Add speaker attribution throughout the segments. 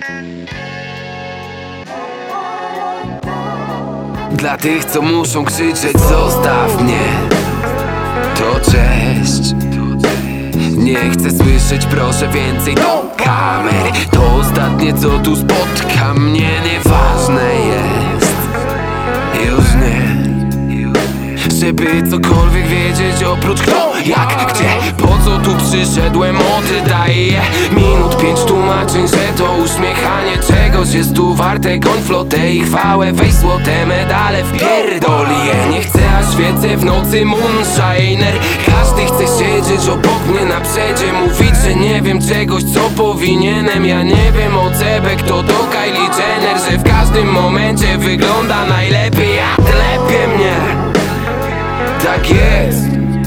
Speaker 1: Dla tych, co muszą krzyczeć zostaw mnie, to cześć. Nie chcę słyszeć, proszę, więcej do kamery. To ostatnie, co tu spotka mnie, nieważne jest. Już nie. Żeby cokolwiek wiedzieć oprócz kto, jak, gdzie, po co tu przyszedłem, oddaję minut 5 tłumaczeń, że to uśmiechanie czegoś jest tu warte konflotę i chwałę. Weź złote medale, wpierdol je. Nie chcę, a świecę w nocy moonshiner. Każdy chce siedzieć obok mnie na przedzie, mówić, że nie wiem czegoś, co powinienem. Ja nie wiem o CB, kto to Kylie Jenner, że w każdym momencie wygląda najlepiej, a telepie mnie. Tak jest.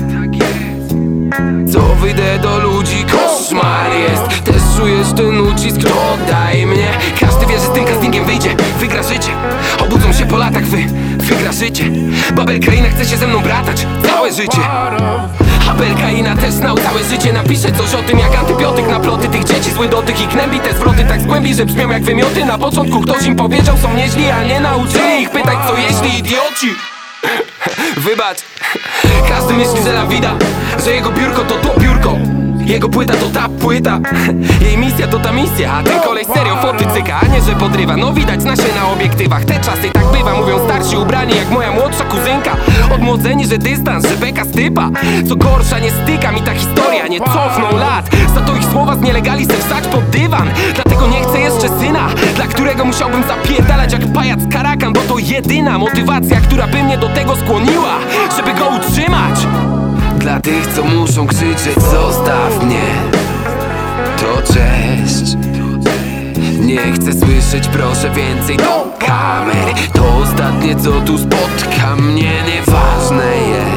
Speaker 1: Co wyjdę do ludzi, koszmar jest. Też czujesz ten ucisk, to oddaj mnie. Każdy wie, że z tym castingiem wyjdzie, wygra życie. Obudzą się po latach, wygra życie. Babel Kraina chce się ze mną bratać całe życie. Abel Kaina też znał całe życie. Napiszę coś o tym, jak antybiotyk na ploty tych dzieci. Zły dotyk i knębi te zwroty tak zgłębi, że brzmią jak wymioty. Na początku ktoś im powiedział, są nieźli, a nie nauczyli ich pytać, co jeśli, idioci. Wybacz. Każdy myśli, że la vida, że jego biurko to biurko, jego płyta to ta płyta, jej misja to ta misja. A ten koleś serio fotycyka, a nie że podrywa. No widać na się na obiektywach, te czasy tak bywa. Mówią starsi ubrani jak moja młodsza kuzynka. Odmłodzeni, że dystans, że beka stypa. Co gorsza, nie styka mi ta historia, nie cofną lat. Za to ich słowa z nielegali se wsać pod dywan. Dlatego nie chcę jeszcze syna, dla którego musiałbym zapierdalać jak pajac karakan. Bo to jedyna motywacja, która by mnie do tego skłoniła, żeby go utrzymać. Dla tych, co muszą krzyczeć zostaw mnie, to cześć. Nie chcę słyszeć, proszę, więcej do kamery. To ostatnie, co tu spotka mnie, nieważne jest.